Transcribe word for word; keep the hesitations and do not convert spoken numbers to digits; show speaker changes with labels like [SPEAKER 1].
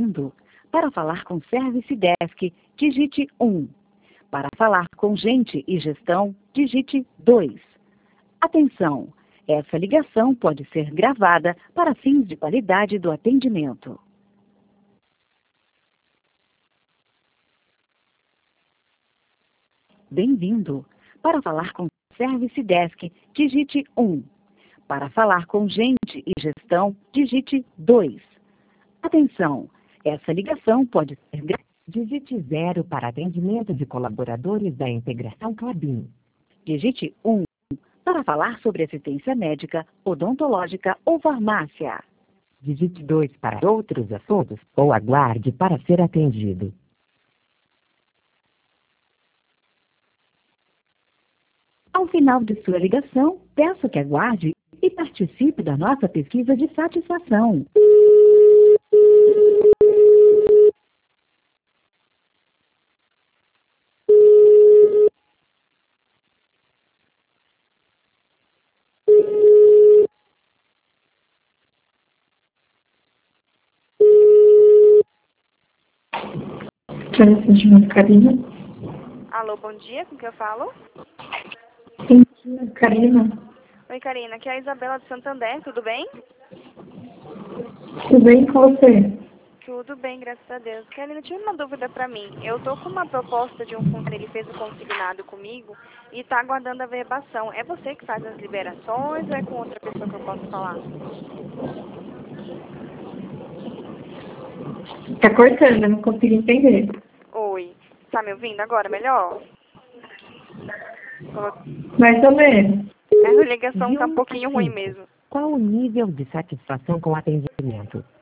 [SPEAKER 1] Bem-vindo. Para falar com Service Desk, digite um. Para falar com Gente e Gestão, digite dois. Atenção! Essa ligação pode ser gravada para fins de qualidade do atendimento. Bem-vindo. Para falar com Service Desk, digite um. Para falar com Gente e Gestão, digite dois. Atenção! Essa ligação pode ser gravada.
[SPEAKER 2] Digite zero para atendimento de colaboradores da Integração Klabin.
[SPEAKER 1] Digite um para falar sobre assistência médica, odontológica ou farmácia.
[SPEAKER 2] Digite dois para outros assuntos ou aguarde para ser atendido.
[SPEAKER 1] Ao final de sua ligação, peço que aguarde e participe da nossa pesquisa de satisfação.
[SPEAKER 3] Sentimento, Karina.
[SPEAKER 4] Alô, bom dia, com quem eu falo?
[SPEAKER 3] Sentimento, Karina.
[SPEAKER 4] Oi, Karina, aqui é a Isabela de Santander, tudo bem?
[SPEAKER 3] Tudo bem com você?
[SPEAKER 4] Tudo bem, graças a Deus. Karina, tinha uma dúvida pra mim. Eu tô com uma proposta de um fundo, ele fez o consignado comigo e tá aguardando a verbação. É você que faz as liberações ou é com outra pessoa que eu posso falar?
[SPEAKER 3] Tá cortando, eu não consigo entender.
[SPEAKER 4] Oi, tá me ouvindo agora melhor?
[SPEAKER 3] Mais ou menos.
[SPEAKER 4] A ligação
[SPEAKER 2] De
[SPEAKER 4] tá um
[SPEAKER 2] um
[SPEAKER 4] pouquinho
[SPEAKER 2] a
[SPEAKER 4] ruim
[SPEAKER 2] cinco.
[SPEAKER 4] mesmo.
[SPEAKER 2] Qual o nível de satisfação com o atendimento?